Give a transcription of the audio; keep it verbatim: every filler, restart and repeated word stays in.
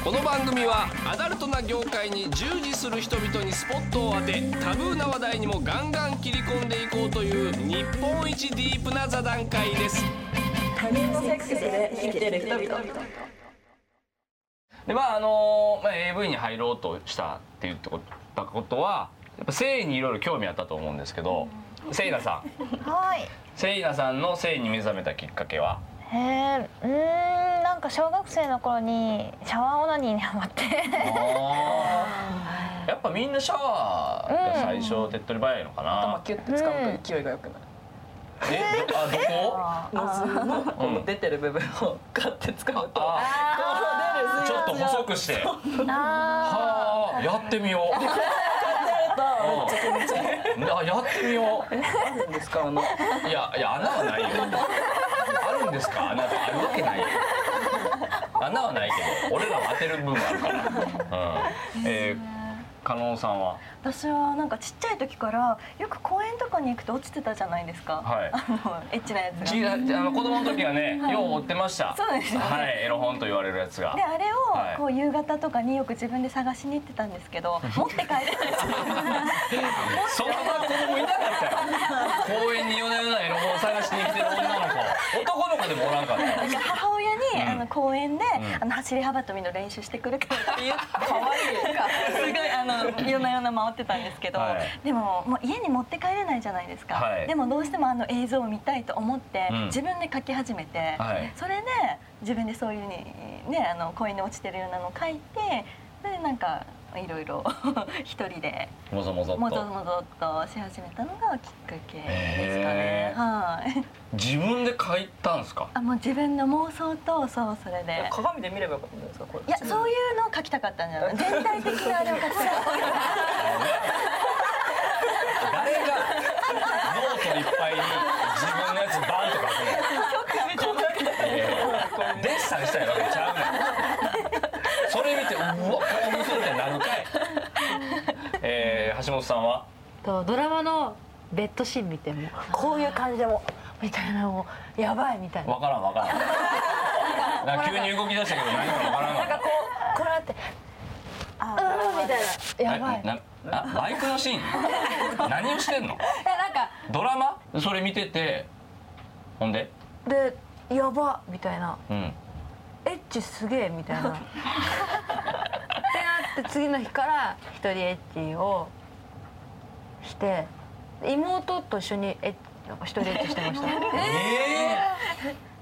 この番組はアダルトな業界に従事する人々にスポットを当て、タブーな話題にもガンガン切り込んでいこうという日本一ディープな座談会です。 他人のセックスで生きてる人々。 でまああのまあ、エーブイ に入ろうとしたって言ったことはやっぱ性にいろいろ興味あったと思うんですけど、セイナさん、 はい。 セイナさんの性に目覚めたきっかけは？ へえ、うーん、なんか小学生の頃にシャワーオナニーにハマってあやっぱみんなシャワーが最初手っ取り早いのかな。 頭キュッて掴むと勢いが良くなる。 えどあどこ？ ノズルのこの出てる部分をガッて掴むとこう出るちょっと細くして。はあ、やってみよう。あ、やってみよう。 あるんですか、穴？ いやいや穴はないよ。あるんですか？穴ってあるわけないよ。穴はないけど俺らは当てる部分があるから。うん。えー、加納さんは？ 私はなんかちっちゃい時からよく公園とかに行くと落ちてたじゃないですか。 はい。 あのエッチなやつが。 ちあの子供の時はね、 はい、 よう追ってました。 そうですよね。 はい、エロ本と言われるやつが。 であれはいをこう夕方とかによく自分で探しに行ってたんですけど、持って帰れない。 そんな子供いなかったよ。公園に夜な夜なエロ本を探しに来てる女の子、男の子でもおらんかったよ。 母親に、 うん、 あの公園で、 うん、 あの走り幅跳びの練習してくるからって言って、 可愛い。 すごいあの夜な夜な回ってたんですけど、はい、でももう家に持って帰れないじゃないですか。はい、でもどうしてもあの映像を見たいと思って、うん、自分で描き始めて、はい、それで自分でそういうにねあの公園に落ちてるようなのを描いて、それでなんかいろいろ一人でもぞもぞっともぞもぞっとし始めたのがきっかけですかね。はい。 自分で描いたんですか？ あ、もう自分の妄想と、そうそれで鏡で見ればよかったんですか？これ。 いや、そういうのを描きたかったんじゃない。全体的なあれを描きたかった。 誰がノートいっぱいに自分のやつバンと書くの？デッサンしたいわけちゃうねん。それ見てうわ興奮するってなるかい。えー、橋本さんは？ とドラマのベッドシーン見てもこういう感じでもみたいなもうやばいみたいな。 わからんわからん。なんか急に動き出したけど何かわからんの。 なんかこうこうやってあうんみたいなやばい。 なあバイクのシーン？何をしてんの？ えなんかドラマ？それ見ててほんで？ でやばみたいな。 うん。 エッチすげえみたいな。ってなって次の日から一人エッチをして妹と一緒にエッなんか一人エッチしてました。 えー